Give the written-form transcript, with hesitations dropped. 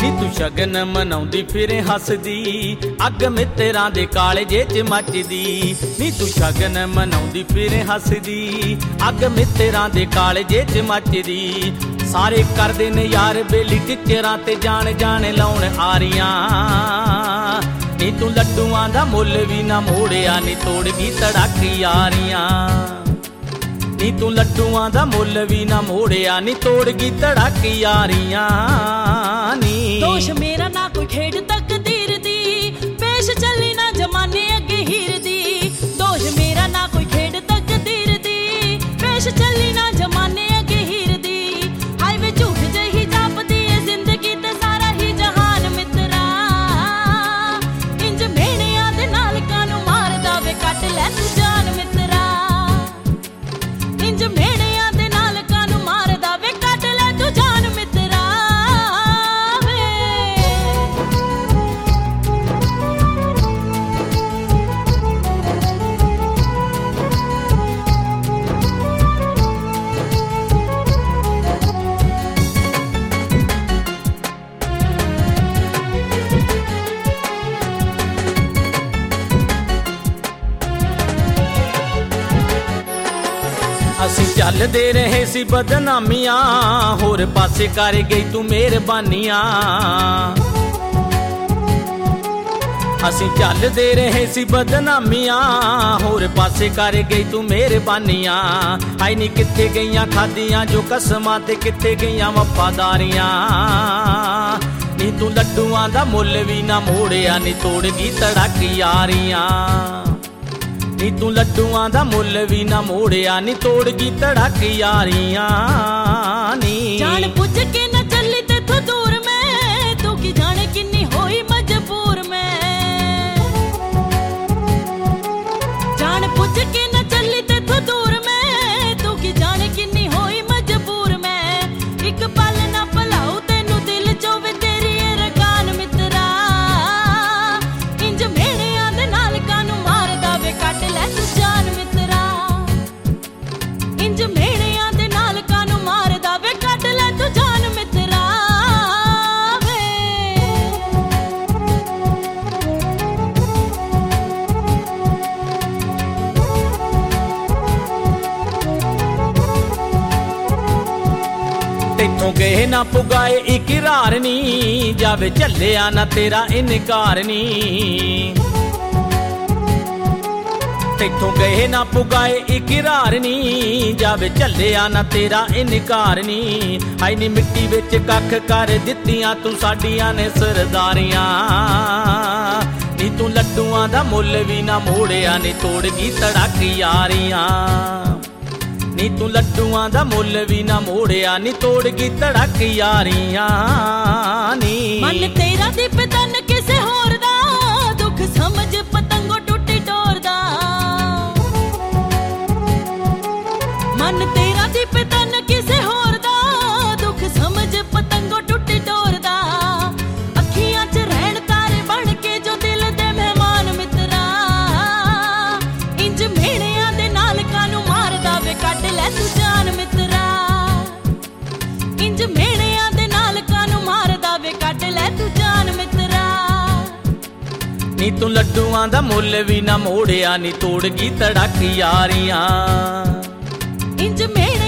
ਨੀ ਤੂੰ ਸ਼ਗਨ ਮਨਾਉਂਦੀ ਫਿਰੇ ਹੱਸਦੀ, ਅੱਗ ਮਿੱਤਰਾਂ ਦੇ ਕਾਲਜੇ 'ਚ ਮੱਚਦੀ। ਨੀ ਤੂੰ ਸ਼ਗਨ ਮਨਾਉਂਦੀ ਫਿਰੇ ਹੱਸਦੀ, ਅੱਗ ਮਿੱਤਰਾਂ ਦੇ ਕਾਲਜੇ 'ਚ ਮੱਚਦੀ। ਸਾਰੇ ਕਰਦੇ ਨੇ ਯਾਰ ਬੇਲੀ ਟਿਚਰਾਂ ਤੇ ਜਾਣ ਜਾਣ ਲਾਉਣ ਆਰੀਆਂ। ਨੀ ਤੂੰ ਲੱਡੂਆਂ ਦਾ ਮੁੱਲ ਵੀ ਨਾ ਮੋੜਿਆ, ਨੀ ਤੋੜ ਗਈ ਧੜਕ ਯਾਰੀਆਂ। ਨੀ ਤੂੰ ਲੱਡੂਆਂ ਦਾ ਮੁੱਲ ਵੀ ਨਾ ਮੋੜਿਆ, ਨੀ ਤੋੜ ਗਈ ਧੜਕ ਯਾਰੀਆਂ। ਨੀ ਦੋਸ਼ ਮੇਰਾ ਨਾ ਕੋਈ ਖੇਡ ਤਕਦੀਰ ਦੀ, ਪੇਸ਼ ਚੱਲੀ ਨਾ ਜਮਾਨੇ ਅੱਗੇ ਹੀਰ ਦੀ। ਦੋਸ਼ ਮੇਰਾ ਨਾ ਕੋਈ ਖੇਡ ਤਕਦੀਰ ਦੀ, ਪੇਸ਼ ਚੱਲੀ ਨਾ ਜਮਾਨੇ ਅੱਗੇ ਹੀਰ ਦੀ। ਹਾਏ ਵੇ ਝੂਠ ਜਿਹੀ ਜਾਪਦੀ ਏ ਜ਼ਿੰਦਗੀ ਤੇ ਸਾਰਾ ਹੀ ਜਹਾਨ ਮਿੱਤਰਾ। ਇੰਜ ਮੇਣਿਆਂ ਦੇ ਨਾਲ ਕਾਨੂੰ ਮਾਰਦਾ ਵੇ, ਕੱਟ ਲੈ ਤੂੰ ਜਾਨ ਮਿੱਤਰਾ। ਇੰਜ ਮੇਣਿਆਂ ਦੇ ਨਾਲ ਕਾਨੂੰ ਮਾਰਦਾ ਵੇ, ਕੱਟ ਲੈ ਤੂੰ ਜਾਨ ਮਿੱਤਰਾ। ਅਸੀਂ ਚੱਲਦੇ ਰਹੇ ਸੀ ਬਦਨਾਮੀਆਂ, ਹੋਰ ਪਾਸੇ ਕਰ ਗਈ ਤੂੰ ਮਿਹਰਬਾਨੀਆਂ। ਅਸੀਂ ਚੱਲਦੇ ਰਹੇ ਸੀ ਬਦਨਾਮੀਆਂ, ਹੋਰ ਪਾਸੇ ਕਰ ਗਈ ਤੂੰ ਮਿਹਰਬਾਨੀਆਂ। ਹਾਏ ਨੀ ਕਿੱਥੇ ਗਈਆਂ ਖਾਦੀਆਂ ਜੋ ਕਸਮਾਂ, ਤੇ ਕਿੱਥੇ ਗਈਆਂ ਵਫਾਦਾਰੀਆਂ। ਨੀ ਤੂੰ ਲੱਡੂਆਂ ਦਾ ਮੁੱਲ ਵੀ ਨਾ ਮੋੜਿਆ, ਨੀ ਤੋੜ ਗਈ ਧੜਕ ਯਾਰੀਆਂ। ਨੀ ਤੂੰ ਲੱਡੂਆਂ ਦਾ ਮੁੱਲ ਵੀ ਨਾ ਮੋੜਿਆ, ਨੀ ਤੋੜ ਗਈ ਧੜਕ ਯਾਰੀਆਂ। ਨੀ ਜਾਣ ਪੁੱਛ ਕੇ ਨਾ ਚੱਲੀ ਤੇਥੋਂ ਦੂਰ ਮੈਂ, ਤੂੰ ਕੀ ਜਾਣੇ ਕਿੰਨੀ ਹੋਈ ਮਜਬੂਰ ਮੈਂ। ਜਾਣ ਪੁੱਛ ਕੇ ਨਾ ਚੱਲੀ ਤੇਥੋਂ ਦੂਰ ਮੈਂ, ਤੂੰ ਕੀ ਜਾਣੇ ਕਿੰਨੀ ਹੋਈ ਮਜਬੂਰ ਮੈਂ। ਇੱਕ ਪਲ ਨਾ ਭੁਲਾਊ ਤੈਨੂੰ ਦਿਲ ਚੋਂ ਵੇ ਤੇਰੀ ਇਹ ਰਕਾਨ ਮਿੱਤਰਾ। ਇੰਜ ਮੇਣਿਆਂ ਦੇ ਨਾਲ ਕਾਨੂੰ ਮਾਰਦਾ ਵੇ, ਕੱਟ ਲੈ ਤੂੰ ਜਾਨ ਮਿੱਤਰਾ। ਇੰਜ ਮੇਣਿਆਂ ਦੇ ਨਾਲ ਕਾਨੂੰ ਮਾਰਦਾ ਵੇ, ਕੱਟ ਲੈ ਤੂੰ ਜਾਨ ਮਿੱਤਰਾ ਵੇ। ਤੈਥੋਂ ਗਏ ਨਾ ਪੁਗਾਏ ਇਕਰਾਰ ਨੀ, ਜਾਵੇ ਝੱਲਿਆ ਨਾ ਤੇਰਾ ਇਨਕਾਰ ਨੀ। ਤੈਥੋਂ ਗਏ ਨਾ ਪੁਗਾਏ ਇਕਰਾਰ ਨੀ, ਜਾਵੇ ਝੱਲਿਆ ਨਾ ਤੇਰਾ ਇਨਕਾਰ ਨੀ। ਹਾਏ ਨੀ ਮਿੱਟੀ ਵਿੱਚ ਕੱਖ ਕਰ ਦਿੱਤੀਆਂ ਤੂੰ ਸਾਡੀਆਂ ਨੇ ਸਰਦਾਰੀਆਂ। ਨੀ ਤੂੰ ਲੱਡੂਆਂ ਦਾ ਮੁੱਲ ਵੀ ਨਾ ਮੋੜਿਆ, ਨੀ ਤੋੜ ਗਈ ਧੜਕ ਯਾਰੀਆਂ। ਨੀ ਤੂੰ ਲੱਡੂਆਂ ਦਾ ਮੁੱਲ ਵੀ ਨਾ ਮੋੜਿਆ, ਨੀ ਤੋੜ ਗਈ ਧੜਕ ਯਾਰੀਆਂ। ਨੀ ਮਨ ਤੇਰਾ ਦੀ ਪਤਨ ਕਿਸੇ ਹੋਰ ਦਾ, ਦੁੱਖ ਸਮਝ ਪਤੰਗੋ ਟੁੱਟੀ ਡੋਰ ਦਾ। ਮਨ ਤੇਰਾ ਦੀ ਪਤਨ ਕਿਸੇ ਹੋਰ ਦਾ, ਦੁੱਖ ਸਮਝ ਪਤੰਗੋ ਟੁੱਟੀ ਡੋਰ ਦਾ। ਅੱਖੀਆਂ 'ਚ ਰਹਿਣ ਤਾਰੇ ਬਣ ਕੇ ਜੋ ਦਿਲ ਦੇ ਮਹਿਮਾਨ ਮਿੱਤਰਾ। ਇੰਜ ਮੇਣਿਆਂ ਦੇ ਨਾਲ ਕਾਨੂੰ ਮਾਰਦਾ ਵੇ, ਕੱਟ ਲੈ ਤੂੰ ਜਾਨ ਮਿੱਤਰਾ। ਇੰਜ ਮੇਣਿਆਂ ਦੇ ਨਾਲ ਕਾਨੂੰ ਮਾਰਦਾ ਵੇ, ਕੱਟ ਲੈ ਤੂੰ ਜਾਨ ਮਿੱਤਰਾ। ਨੀ ਤੂੰ ਲੱਡੂਆਂ ਦਾ ਮੁੱਲ ਵੀ ਨਾ ਮੋੜਿਆ, ਨੀ ਤੋੜ ਗਈ ਧੜਕ ਯਾਰੀਆਂ। ਇੰਜ ਮੇਣਿਆਂ